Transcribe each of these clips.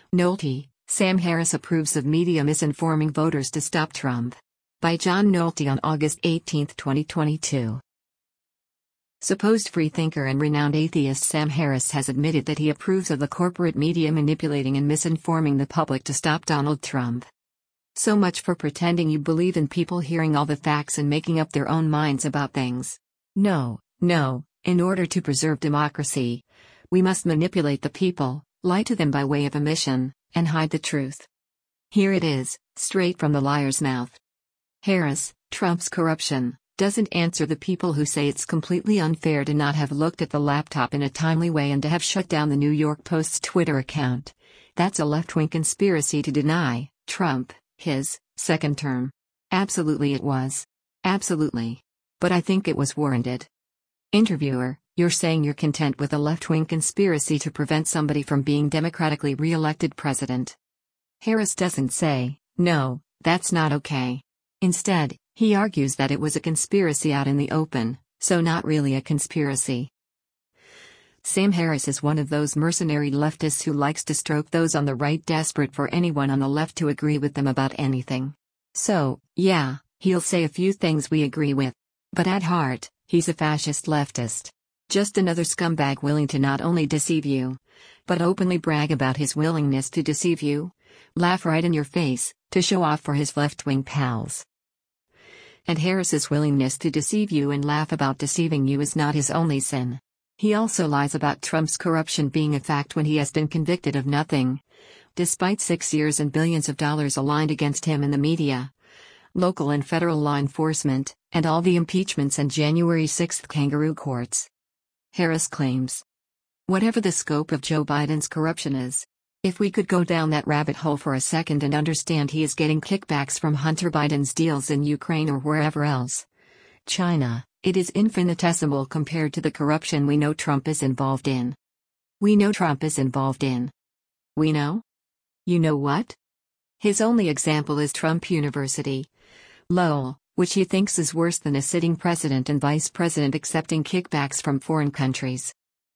Nolte, Sam Harris approves of media misinforming voters to stop Trump. By John Nolte on August 18, 2022. Supposed freethinker and renowned atheist Sam Harris has admitted that he approves of the corporate media manipulating and misinforming the public to stop Donald Trump. So much for pretending you believe in people hearing all the facts and making up their own minds about things. No, in order to preserve democracy, we must manipulate the people, lie to them by way of omission, and hide the truth. Here it is, straight from the liar's mouth. Harris, Trump's corruption doesn't answer the people who say it's completely unfair to not have looked at the laptop in a timely way and to have shut down the New York Post's Twitter account. That's a left-wing conspiracy to deny Trump his second term. Absolutely it was. Absolutely. But I think it was warranted. Interviewer, you're saying you're content with a left-wing conspiracy to prevent somebody from being democratically re-elected president. Harris doesn't say, no, that's not okay. Instead, he argues that it was a conspiracy out in the open, so not really a conspiracy. Sam Harris is one of those mercenary leftists who likes to stroke those on the right, desperate for anyone on the left to agree with them about anything. So, yeah, he'll say a few things we agree with. But at heart, he's a fascist leftist. Just another scumbag willing to not only deceive you, but openly brag about his willingness to deceive you, laugh right in your face, to show off for his left-wing pals. And Harris's willingness to deceive you and laugh about deceiving you is not his only sin. He also lies about Trump's corruption being a fact when he has been convicted of nothing, despite 6 years and billions of dollars aligned against him in the media, local and federal law enforcement, and all the impeachments and January 6th kangaroo courts. Harris claims, whatever the scope of Joe Biden's corruption is, if we could go down that rabbit hole for a second and understand he is getting kickbacks from Hunter Biden's deals in Ukraine or wherever else, China, it is infinitesimal compared to the corruption we know Trump is involved in. We know Trump is involved in. We know? You know what? His only example is Trump University, Lowell, which he thinks is worse than a sitting president and vice president accepting kickbacks from foreign countries.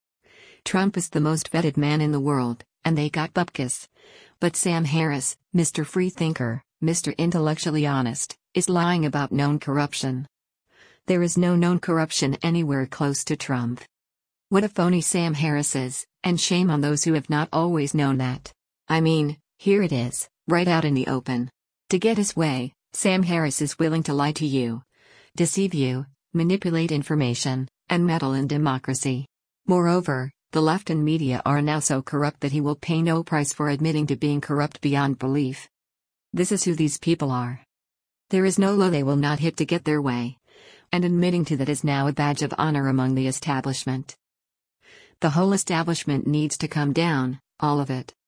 Trump is the most vetted man in the world, and they got bupkis. But Sam Harris, Mr. Freethinker, Mr. Intellectually Honest, is lying about known corruption. There is no known corruption anywhere close to Trump. What a phony Sam Harris is, and shame on those who have not always known that. I mean, here it is, right out in the open. To get his way, Sam Harris is willing to lie to you, deceive you, manipulate information, and meddle in democracy. Moreover, the left and media are now so corrupt that he will pay no price for admitting to being corrupt beyond belief. This is who these people are. There is no law they will not hit to get their way, and admitting to that is now a badge of honor among the establishment. The whole establishment needs to come down, all of it.